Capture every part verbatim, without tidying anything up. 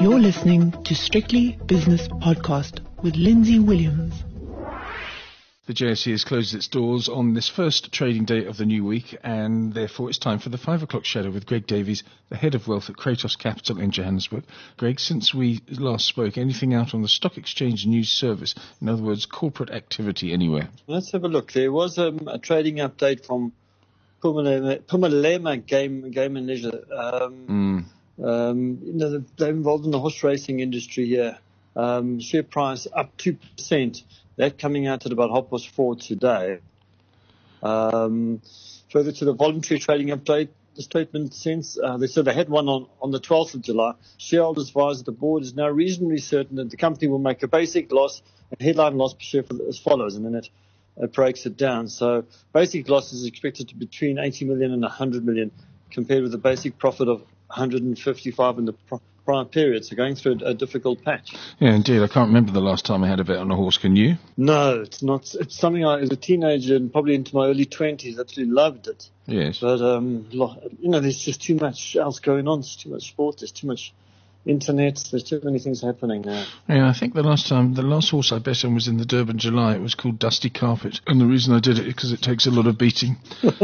You're listening to Strictly Business Podcast with Lindsay Williams. The J S E has closed its doors on this first trading day of the new week, and therefore it's time for the five o'clock shadow with Greg Davies, the head of wealth at Kratos Capital in Johannesburg. Greg, since we last spoke, anything out on the Stock Exchange News Service? In other words, corporate activity anywhere? Let's have a look. There was um, a trading update from Pumalema, Pumalema Game, Game and Leisure. Um, mm. um, you know, they're involved in the horse racing industry here. Um, share price up two percent. That coming out at about half past four today. Um, further to the voluntary trading update, the statement since uh, they said they had one on, on the twelfth of July. Shareholders advised that the board is now reasonably certain that the company will make a basic loss, a headline loss per share for, as follows, and then it, it breaks it down. So basic loss is expected to be between eighty million and one hundred million, compared with a basic profit of one hundred fifty-five in the pro- prior period, so going through a, a difficult patch. Yeah, indeed. I can't remember the last time I had a bet on a horse. Can you? No, it's not. It's something I, as a teenager and probably into my early twenties, absolutely loved it. Yes. But, um, you know, there's just too much else going on. There's too much sport. There's too much internet. There's too many things happening now. Yeah, I think the last time, the last horse I bet on was in the Durban July. It was called Dusty Carpet. And the reason I did it is because it takes a lot of beating.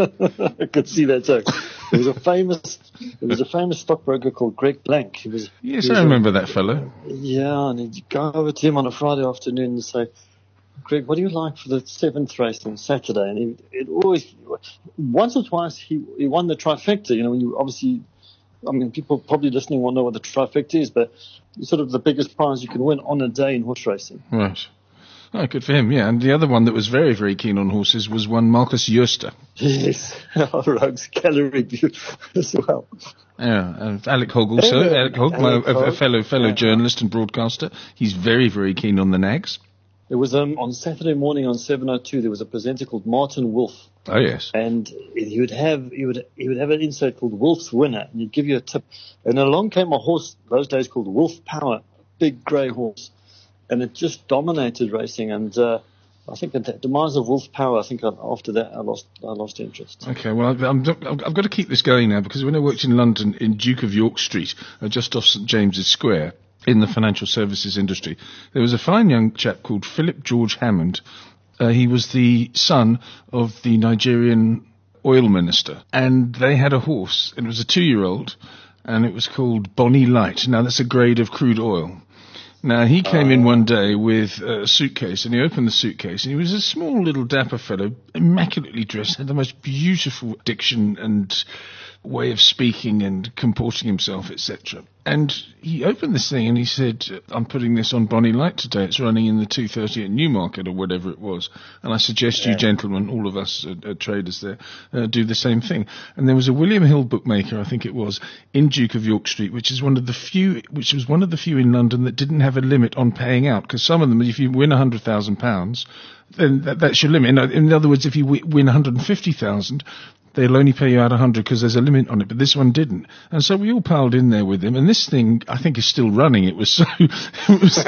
I could see that too. There was a famous, there was a famous stockbroker called Greg Blank. He was, yes, he was I remember a, that fellow. Yeah, and he'd go over to him on a Friday afternoon and say, Greg, what do you like for the seventh race on Saturday? And he, it always, once or twice he, he won the trifecta. You know, when you obviously, I mean, people probably listening won't know what the trifecta is, but it's sort of the biggest prize you can win on a day in horse racing. Right. Oh, good for him, yeah. And the other one that was very, very keen on horses was one Marcus Jooste. Yes, Rogue's Gallery View as well. Yeah, and Alec Hogg also. Yeah, Alec Hogg, Alec my, Hogg. a, a fellow fellow Yeah. journalist and broadcaster. He's very, very keen on the nags. It was um, on Saturday morning on seven oh two. There was a presenter called Martin Wolf. Oh yes. And he would have he would he would have an insert called Wolf's Winner, and he'd give you a tip. And along came a horse those days called Wolf Power, big grey horse, and it just dominated racing. And uh, I think at the demise of Wolf Power, I think after that I lost I lost interest. Okay, well I've, I'm, I've got to keep this going now, because when I worked in London in Duke of York Street, uh, just off St James's Square, in the financial services industry, there was a fine young chap called Philip George Hammond. Uh, he was the son of the Nigerian oil minister, and they had a horse, and it was a two-year-old, and it was called Bonnie Light. Now, that's a grade of crude oil. Now, he came in one day with a suitcase, and he opened the suitcase, and he was a small little dapper fellow, immaculately dressed, had the most beautiful diction and way of speaking and comporting himself, et cetera. And he opened this thing and he said, I'm putting this on Bonnie Light today. It's running in the two thirty at Newmarket or whatever it was. And I suggest yeah. you gentlemen, all of us uh, uh, traders there, uh, do the same thing. And there was a William Hill bookmaker, I think it was, in Duke of York Street, which is one of the few, which was one of the few in London that didn't have a limit on paying out. Because some of them, if you win one hundred thousand pounds, then that, that's your limit. In, in other words, if you w- win one hundred fifty thousand, they'll only pay you out one hundred because there's a limit on it, but this one didn't. And so we all piled in there with him, and this thing, I think, is still running. It was so, it was,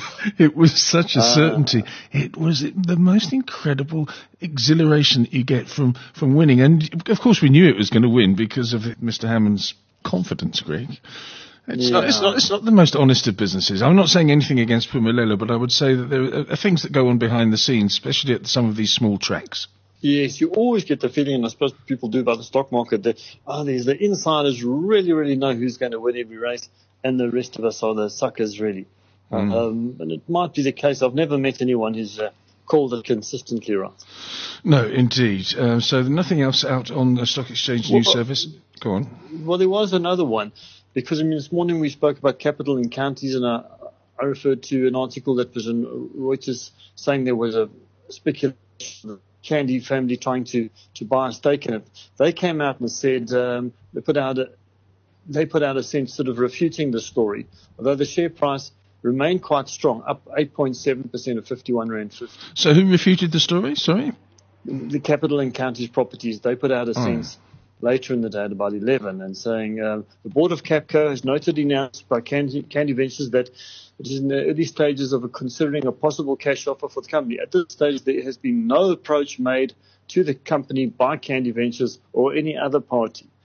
it was such a certainty. It was the most incredible exhilaration that you get from, from winning. And, of course, we knew it was going to win because of Mister Hammond's confidence, Greg. It's, yeah. not, it's, not, it's not the most honest of businesses. I'm not saying anything against Pumalelo, but I would say that there are things that go on behind the scenes, especially at some of these small tracks. Yes, you always get the feeling, and I suppose people do by the stock market, that oh, there's the insiders really, really know who's going to win every race, and the rest of us are the suckers, really. Mm. Um, and it might be the case. I've never met anyone who's uh, called it consistently right. No, indeed. Uh, so nothing else out on the Stock Exchange News well, Service? Go on. Well, there was another one, because I mean, this morning we spoke about capital in counties, and I, I referred to an article that was in Reuters saying there was a speculation Candy family trying to, to buy a stake in it. They came out and said um, they put out a they put out a sense sort of refuting the story, although the share price remained quite strong, up eight point seven percent of fifty-one rand fifty. So who refuted the story? Sorry, the Capital and Counties Properties. They put out a oh. sense later in the day at about eleven, and saying uh, the board of Capco has noted announced by Candy, Candy Ventures that it is in the early stages of a considering a possible cash offer for the company. At this stage, there has been no approach made to the company by Candy Ventures or any other party.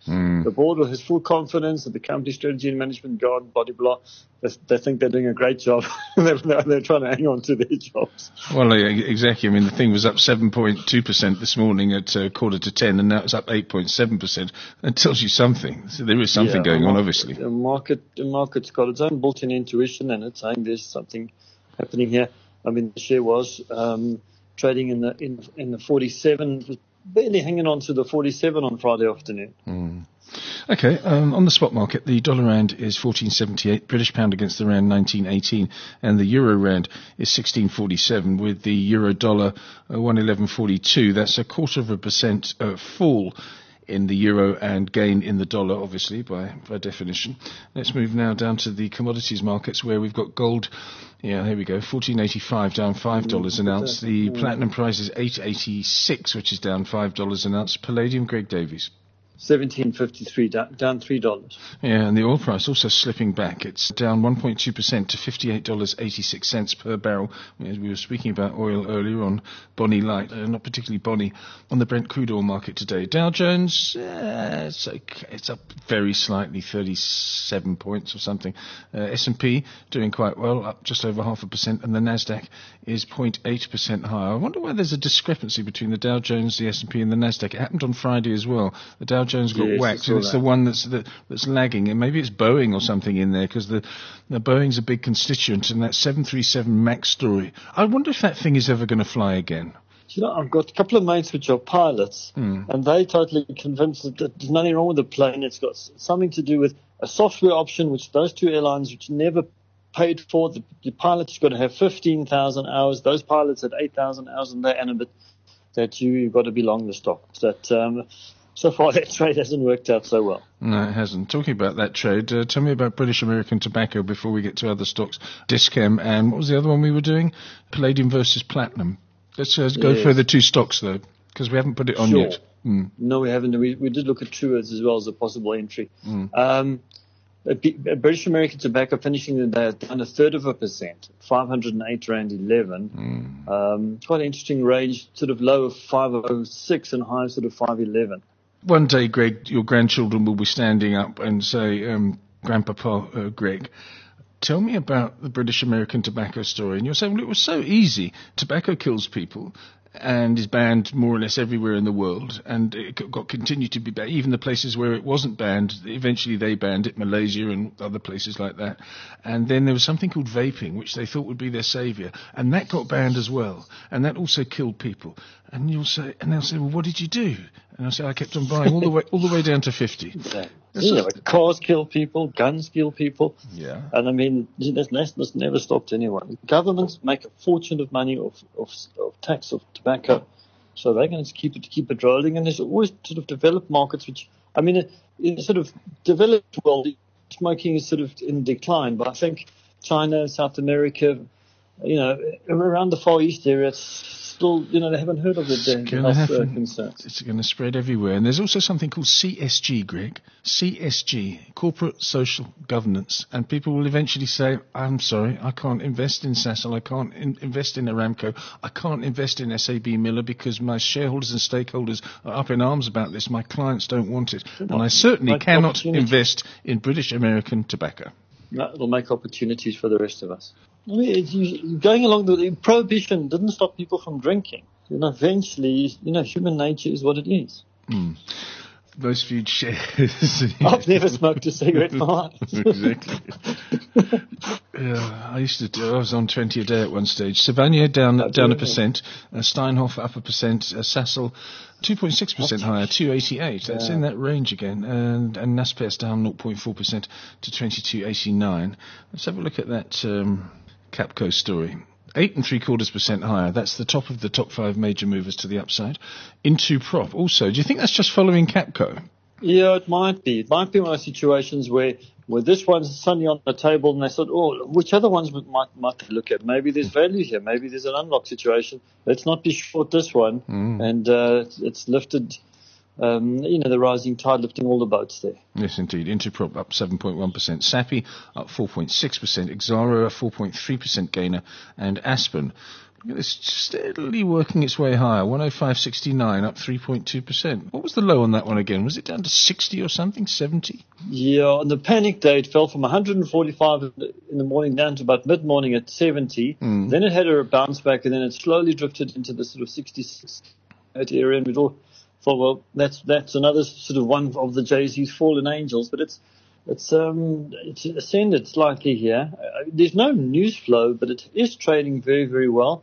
Mm. The board has full confidence that the company strategy and management gone, body blah. They, they think they're doing a great job. they're, they're trying to hang on to their jobs. Well, exactly. I mean, the thing was up seven point two percent this morning at uh, quarter to ten, and now it's up eight point seven percent. That tells you something. So there is something yeah, going market, on, obviously. The market, the market's got its own built-in intuition, and it's saying there's something happening here. I mean, the share was um, trading in the in, in the forty-seven, was barely hanging on to the forty-seven on Friday afternoon. Mm. Okay, um, on the spot market, the dollar rand is fourteen seventy-eight, British pound against the rand nineteen eighteen, and the euro rand is sixteen forty-seven, with the euro dollar uh, one eleven forty-two. That's a quarter of a percent uh, fall in the euro and gain in the dollar, obviously, by, by definition. Let's move now down to the commodities markets, where we've got gold. Yeah, here we go. fourteen eighty-five, down five dollars an ounce. The platinum price is eight eighty-six, which is down five dollars an ounce. Palladium, Greg Davies. seventeen fifty-three, down, down three dollars. Yeah, and the oil price also slipping back. It's down one point two percent to fifty-eight dollars and eighty-six cents per barrel. As we were speaking about oil earlier on Bonnie Light, uh, not particularly Bonnie, on the Brent crude oil market today. Dow Jones, uh, it's, okay. It's up very slightly, thirty-seven points or something. Uh, S and P doing quite well, up just over half a percent, and the Nasdaq is zero point eight percent higher. I wonder why there's a discrepancy between the Dow Jones, the S and P, and the Nasdaq. It happened on Friday as well. The Dow Jones got yes, whacked, and it's that. the one that's the, that's lagging, and maybe it's Boeing or something in there, because the, the Boeing's a big constituent in that seven thirty-seven MAX story. I wonder if that thing is ever going to fly again. You know, I've got a couple of mates which are pilots, mm. and they totally convinced that there's nothing wrong with the plane. It's got something to do with a software option, which those two airlines, which never paid for. The, the pilot's got to have fifteen thousand hours. Those pilots had eight thousand hours in there, and a bit that you, you've got to be long the stock. That um, so far that trade hasn't worked out so well. No, it hasn't. Talking about that trade, uh, tell me about British American Tobacco before we get to other stocks. Dischem, and what was the other one we were doing? Palladium versus Platinum. Let's uh, go yes. for the two stocks, though, because we haven't put it on sure. yet. Mm. No, we haven't. We, we did look at Truworths as well as a possible entry. Mm. Um, British American Tobacco finishing the day down a third of a percent, five hundred eight rand eleven. Mm. Um, quite an interesting range, sort of low of five oh six and high of sort of five eleven. One day, Greg, your grandchildren will be standing up and say, um, Grandpapa uh, Greg, tell me about the British American Tobacco story. And you'll say, well, it was so easy. Tobacco kills people and is banned more or less everywhere in the world, and it got continued to be banned. Even the places where it wasn't banned, eventually they banned it, Malaysia and other places like that. And then there was something called vaping, which they thought would be their saviour, and that got banned as well, and that also killed people. And you'll say, and they'll say, well, what did you do? And I'll say, I kept on buying all the way, all the way down to fifty. Exactly. You know, cars kill people, guns kill people. Yeah. And I mean, this this never stopped anyone. Governments make a fortune of money off, off, off tax of tobacco, so they're going to keep it keep it rolling. And there's always sort of developed markets, which I mean, in sort of developed world, smoking is sort of in decline. But I think China, South America, you know, around the Far East area, it's still, you know, they haven't heard of it. The health uh, concerns. It's going to spread everywhere. And there's also something called C S G, Greg. C S G, Corporate Social Governance. And people will eventually say, I'm sorry, I can't invest in Sasol, I can't in- invest in Aramco, I can't invest in S A B Miller because my shareholders and stakeholders are up in arms about this. My clients don't want it. And I certainly Make cannot invest in British American Tobacco. No, it'll make opportunities for the rest of us. I mean, it's, you, going along the prohibition didn't stop people from drinking. You know, eventually, you know, human nature is what it is. Mm. Most viewed shares. I've never smoked a cigarette in my life. Exactly. Yeah, I used to do, I was on twenty a day at one stage. Savagnier down I down do, a percent. Uh, Steinhoff up a percent. Uh, Sasol two point six percent higher, two eighty-eight. That's yeah. in that range again. And, and Naspers down zero point four percent to twenty-two eighty-nine. Let's have a look at that um, Capco story. Eight and three quarters percent higher. That's the top of the top five major movers to the upside. Into Prop also. Do you think that's just following Capco? Yeah, it might be. It might be one of those situations where, where this one's suddenly on the table and they thought, oh, which other ones might might they look at? Maybe there's value here. Maybe there's an unlock situation. Let's not be short this one. Mm. And uh, it's lifted, um, you know, the rising tide lifting all the boats there. Yes, indeed. Interprop up seven point one percent. Sappi up four point six percent. Exaro a four point three percent gainer. And Aspen Look at this, steadily working its way higher. one oh five sixty-nine, up three point two percent. What was the low on that one again? Was it down to sixty or something? seventy? Yeah, on the panic day, it fell from one hundred forty-five in the morning down to about mid-morning at seventy. Mm. Then it had a bounce back, and then it slowly drifted into the sort of sixty-six area. And we'd all thought, well, that's that's another sort of one of the J Z's fallen angels. But it's it's um it's ascended slightly here. Uh, there's no news flow, but it is trading very, very well.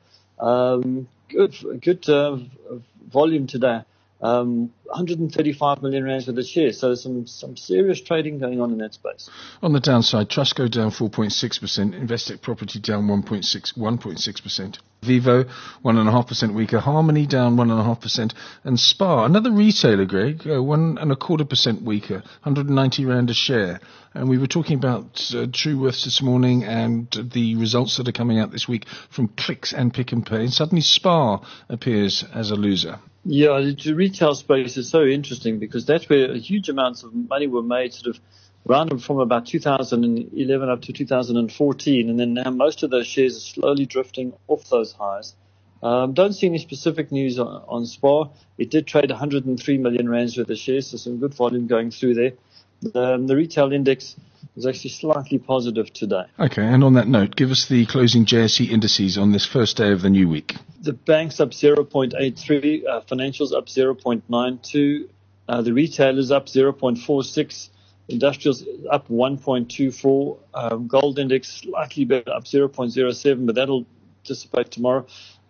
Um, good, good uh, volume today. Um, one hundred thirty-five million rands worth of shares. So some some serious trading going on in that space. On the downside, Trustco down four point six percent, Investec Property down one point six percent. Vivo, one point five percent weaker. Harmony down one point five percent. And Spar, another retailer, Greg, uh, one and a quarter percent weaker, one hundred ninety rand a share. And we were talking about uh, Truworths this morning and the results that are coming out this week from Clicks and Pick and Pay. And suddenly Spar appears as a loser. Yeah, the retail space is so interesting because that's where huge amounts of money were made sort of around from about two thousand eleven up to two thousand fourteen, and then now most of those shares are slowly drifting off those highs. Um, don't see any specific news on, on Spar. It did trade one hundred three million rands worth of shares, so some good volume going through there. The, um, the retail index is actually slightly positive today. Okay, and on that note, give us the closing J S E indices on this first day of the new week. The bank's up zero point eight three, uh, financials up zero point nine two, uh, the retailers up zero point four six, industrials up one point two four, um, gold index slightly better, up zero point zero seven, but that'll dissipate tomorrow.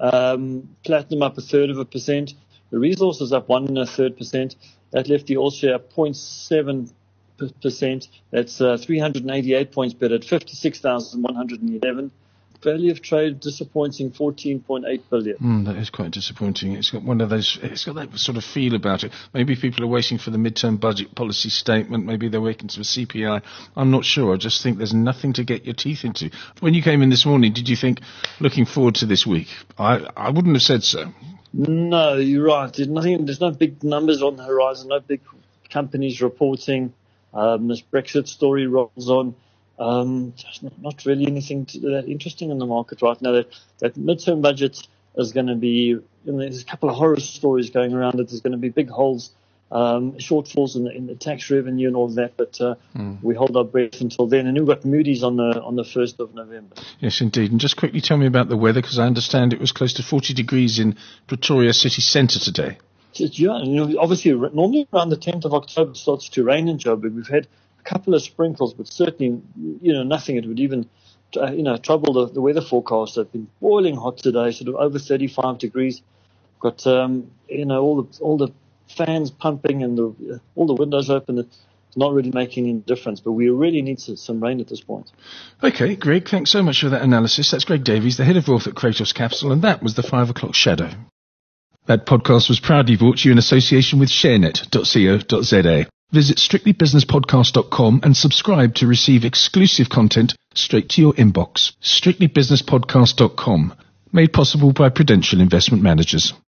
Um, platinum up a third of a percent, the resources up one and a third percent. That left the all share up zero point seven percent. That's uh, three hundred eighty-eight points better at fifty-six thousand one hundred eleven. Value of trade disappointing, fourteen point eight billion. Mm, that is quite disappointing. It's got one of those, it's got that sort of feel about it. Maybe people are waiting for the midterm budget policy statement. Maybe they're waiting for C P I. I'm not sure. I just think there's nothing to get your teeth into. When you came in this morning, did you think, looking forward to this week? I, I wouldn't have said so. No, you're right. There's nothing, there's no big numbers on the horizon, no big companies reporting. Um, this Brexit story rolls on. Um, there's not, not really anything to, that interesting in the market right now. That, that midterm budget is going to be, you know, there's a couple of horror stories going around it. There's going to be big holes, um, shortfalls in the, in the tax revenue and all of that. But uh, mm. we hold our breath until then. And we've got Moody's on the on the first of November. Yes, indeed. And just quickly tell me about the weather, because I understand it was close to forty degrees in Pretoria city centre today. Yeah, you know, obviously, normally around the tenth of October it starts to rain in Joburg. We've had a couple of sprinkles, but certainly, you know, nothing. It would even, uh, you know, trouble the, the weather forecast. It's been boiling hot today, sort of over thirty-five degrees. Got, um, you know, all the all the fans pumping and the uh, all the windows open. It's not really making any difference, but we really need some, some rain at this point. Okay, Greg, thanks so much for that analysis. That's Greg Davies, the head of wealth at Kratos Capital, and that was the five o'clock shadow. That podcast was proudly brought to you in association with sharenet dot co dot za. Visit strictly business podcast dot com and subscribe to receive exclusive content straight to your inbox. strictly business podcast dot com, made possible by Prudential Investment Managers.